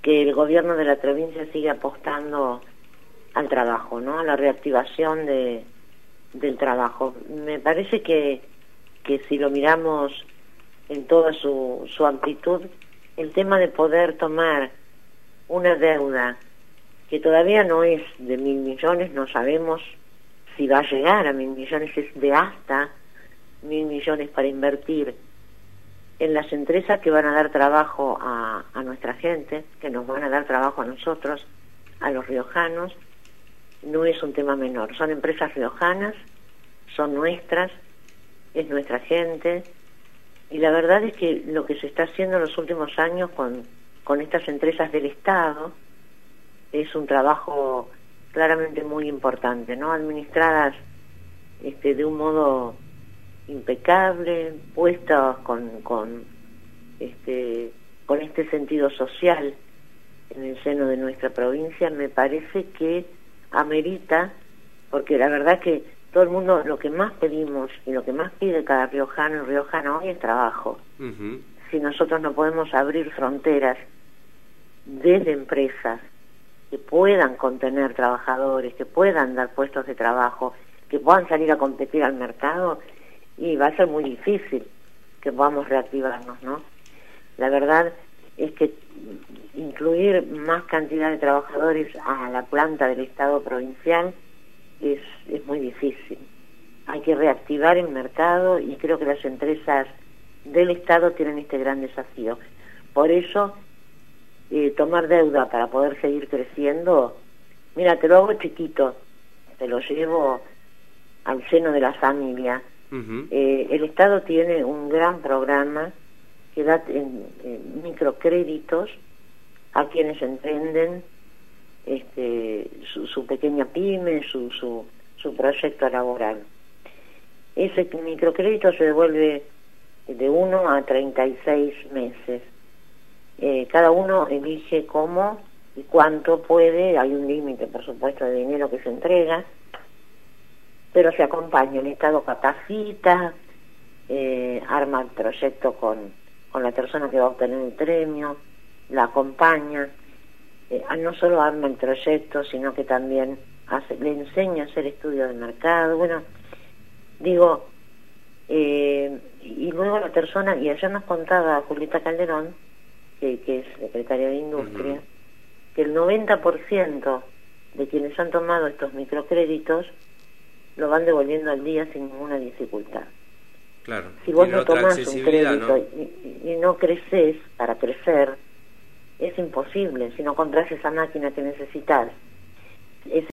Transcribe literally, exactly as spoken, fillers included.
que el gobierno de la provincia sigue apostando al trabajo, ¿no? A la reactivación de, del trabajo. Me parece que, que si lo miramos en toda su, su amplitud, el tema de poder tomar una deuda que todavía no es de mil millones, no sabemos si va a llegar a mil millones, es de hasta mil millones para invertir en las empresas que van a dar trabajo a, a nuestra gente, que nos van a dar trabajo a nosotros, a los riojanos. No es un tema menor, son empresas riojanas, son nuestras, es nuestra gente, y la verdad es que lo que se está haciendo en los últimos años con, con estas empresas del Estado es un trabajo claramente muy importante, ¿no? Administradas este, de un modo impecable, puestas con, con, este, con este sentido social en el seno de nuestra provincia. Me parece que amerita, porque la verdad que todo el mundo lo que más pedimos y lo que más pide cada riojano y riojana hoy es trabajo. Uh-huh. Si nosotros no podemos abrir fronteras desde empresas que puedan contener trabajadores, que puedan dar puestos de trabajo, que puedan salir a competir al mercado, y va a ser muy difícil que podamos reactivarnos, ¿no? La verdad es que incluir más cantidad de trabajadores a la planta del Estado provincial es, es muy difícil. Hay que reactivar el mercado y creo que las empresas del Estado tienen este gran desafío. Por eso, eh, tomar deuda para poder seguir creciendo, mira, te lo hago chiquito, te lo llevo al seno de la familia. Uh-huh. Eh, el Estado tiene un gran programa que da en, en microcréditos a quienes emprenden este, su, su pequeña pyme, su, su, su proyecto laboral. Ese microcrédito se devuelve de uno a treinta y seis meses. Eh, cada uno elige cómo y cuánto puede, hay un límite, por supuesto, de dinero que se entrega, pero se acompaña, el Estado capacita, eh, arma el proyecto con, con la persona que va a obtener el premio, la acompaña, eh, no solo arma el proyecto, sino que también hace, le enseña a hacer estudio de mercado, bueno, digo, eh, y luego la persona, y ayer nos contaba Julieta Calderón, que, que es secretaria de Industria, uh-huh, que el noventa por ciento de quienes han tomado estos microcréditos lo van devolviendo al día sin ninguna dificultad. Claro. Si vos no tomás un crédito, ¿no? Y, y no creces para crecer, es imposible. Si no compras esa máquina que necesitas, es